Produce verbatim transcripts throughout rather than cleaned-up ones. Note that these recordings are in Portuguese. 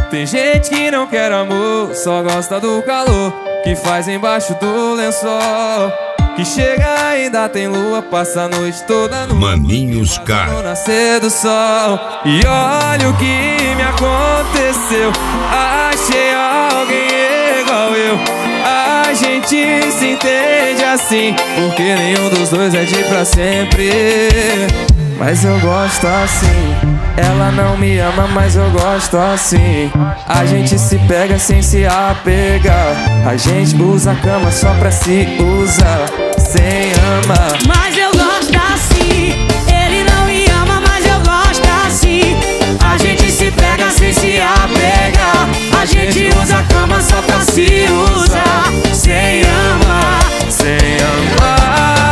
Tem gente que não quer amor, só gosta do calor que faz embaixo do lençol. Que chega ainda tem lua, passa a noite toda no Maninhos Car. no nascer do sol. E olha o que me aconteceu, achei alguém igual eu. A gente se entende assim, porque nenhum dos dois é de pra sempre. Mas eu gosto assim. Ela não me ama, mas eu gosto assim. A gente se pega sem se apegar. A gente usa a cama só pra se usar, sem amar. Mas eu gosto assim. Ele não me ama, mas eu gosto assim. A gente se pega sem se apegar. A gente usa a cama só pra se usar, sem amar, sem amar.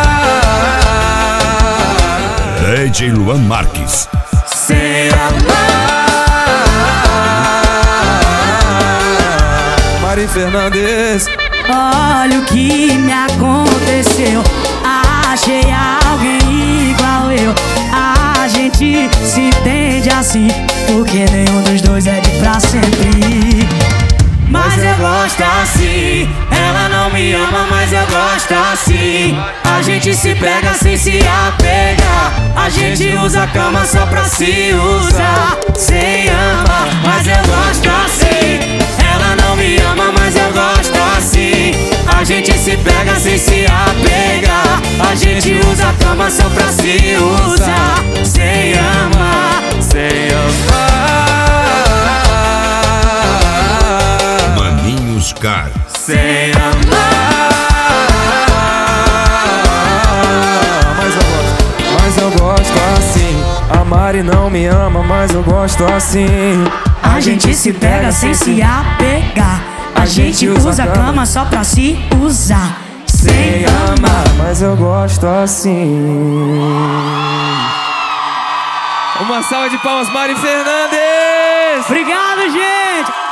D J Luan Marques. sem amar. Mari Fernandes. Olha o que me aconteceu, achei alguém igual eu. A gente se entende assim, porque nenhum dos dois é de pra sempre. Mas eu gosto assim. Ela não me ama, mas eu gosto assim. A gente se pega sem se apegar. A gente usa a cama só pra se usar, sem amar. Mas eu gosto assim. Ela não me ama, mas eu gosto assim. A gente se pega sem se apegar. A gente usa a cama só pra se usar, sem amar, sem amar. Maninhos Car. sem amar. Mas eu gosto, mas eu gosto assim. A Mari não me ama, mas eu gosto assim. A gente se pega sem se apegar. A gente usa a cama só pra se usar, sem amar. Mas eu gosto assim. Uma salva de palmas, Mari Fernandes. Obrigado, gente.